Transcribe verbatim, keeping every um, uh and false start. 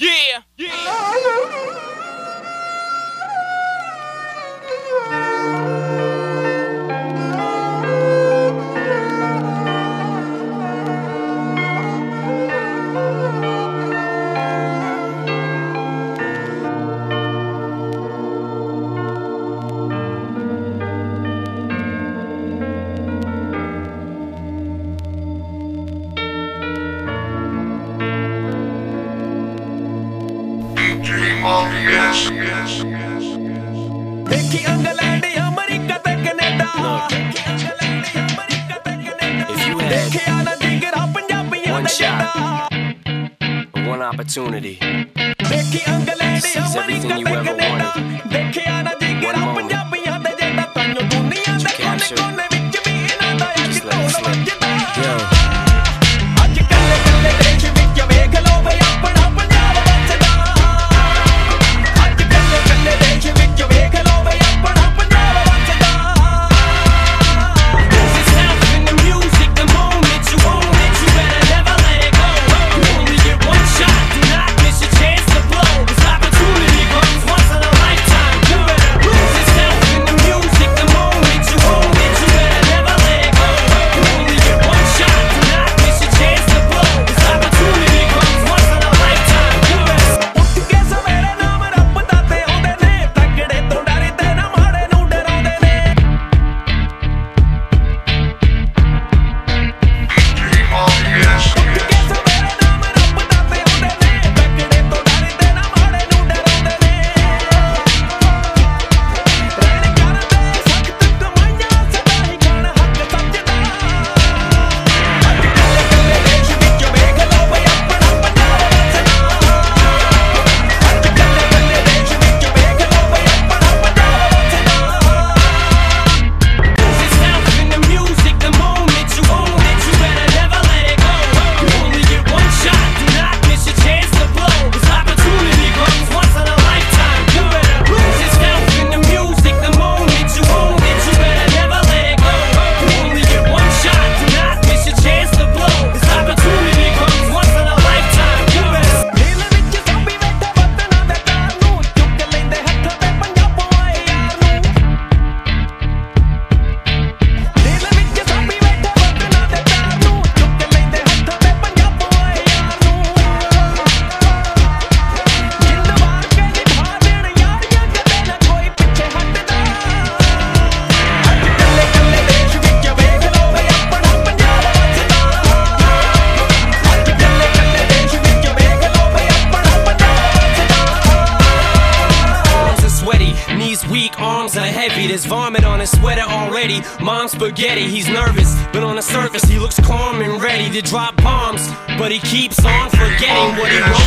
Yeah, yeah. देखी England America ते Canada देखे आना जिगरा पंजाबियां दा जड़ा One opportunity. देखी इंग्लैंड अमेरिका ते कनाडा देखे आना जिगरा पंजाबियां दा जड़ा तां दुनिया दे कोने कोने विच भी इना दा अज ढोल वजदा अज कल्ले कल्ले देश विच वेख लो वे अपना पंजाब वसदा अज कल्ले कल्ले देश विच वेख लो वे अपना Punjab वसदा Lose yourself in the music the moment you own it, you better never let it go. You only get one shot, do not miss your chance to blow. This opportunity comes once in a lifetime. You better lose yourself in the music the moment you own it, you better never let it go. You only get one shot, do not miss your chance to blow. This opportunity comes once in a lifetime. You better ਉੱਠ ਕੇ ਸਵੇਰੇ ਨਾਮ ਰੱਬ ਦਾ ਤੇ ਆਉਂਦੇ ਨੇ ਤਗੜੇ ਤੋਂ ਡਰਦੇ ਨਾ ਮਾੜੇ ਨੂੰ ਡਰਾਉਂਦੇ ਨੇ ਉੱਠ ਕੇ ਸਵੇਰੇ ਨਾਮ ਰੱਬ ਦਾ ਤੇ ਆਉਂਦੇ ਨੇ ਤਗੜੇ ਤੋਂ ਡਰਦੇ ਨਾ ਮਾੜੇ ਨੂੰ ਡਰਾਉਂਦੇ ਨੇ ਰਹਿਣ ਕਰਦੇ ਸਖਤ ਕਮਾਈਆਂ ਸਦਾ ਹੀ ਖਾਣ ਹੱਕ ਸੱਚ ਦਾ ਅੱਜ ਕੱਲੇ ਕੱਲੇ ਦੇਸ਼ ਵਿੱਚ ਵੇਖ ਲਓ ਵੇ ਆਪਣਾ ਪੰਜਾਬ ਵਸਦਾ ਅੱਜ ਕੱਲੇ ਕੱਲੇ ਦੇਸ਼ ਵਿੱਚ ਵੇਖ ਲਓ ਵੇ ਆਪਣਾ ਪੰਜਾਬ ਵਸਦਾ lose yourself in the music the moment you own it, you better never let it go. You only get one shot, do not miss your chance to blow. This opportunity comes once in a lifetime. You better lose yourself in the music the moment you own it, you better never let it go. You only get one shot, do not miss your chance to blow. This opportunity comes once in a lifetime. You better ਦਿਲ ਵਿੱਚ ਸਾਂਭੀ ਬੈਠਾ ਵਤਨਾਂ ਦੇ ਤਾਰ ਨੂੰ ਚੁੱਕ ਲੈਂਦੇ ਹੱਥਾਂ ਤੇ ਪੰਜਾਬੋਂ ਆਏ ਯਾਰ ਨੂੰ ਦਿਲ ਵਿੱਚ ਸਾਂਭੀ ਬੈਠਾ ਵਤਨਾਂ ਦੇ ਤਾਰ ਨੂੰ ਚੁੱਕ ਲੈਂਦੇ ਹੱਥਾਂ ਤੇ ਪੰਜਾਬੋਂ ਆਏ ਯਾਰ ਨੂੰ ਜਿੰਦ ਮਾਰ ਕੇ ਨਿਭਾ ਦੇਣ ਯਾਰੀਆਂ ਕਦੇ ਨਾ ਕੋਈ ਪਿੱਛੇ ਹਟਦਾ ਅੱਜ ਕੱਲੇ ਕੱਲੇ ਦੇਸ਼ ਵਿੱਚ ਵੇਖ ਲਓ ਵੇ ਆਪਣਾ ਪੰਜਾਬ ਵਸਦਾ ਅੱਜ ਕੱਲੇ ਕੱਲੇ ਦੇਸ਼ ਵਿੱਚ ਵੇਖ ਲਓ ਵੇ ਆਪਣਾ ਪੰਜਾਬ ਵਸਦਾ Arms are sweaty, knees weak, arms are heavy. There's vomit on his sweater already. Mom's spaghetti, he's nervous, but on the surface he looks calm and ready to drop bombs. But he keeps on forgetting what he wrote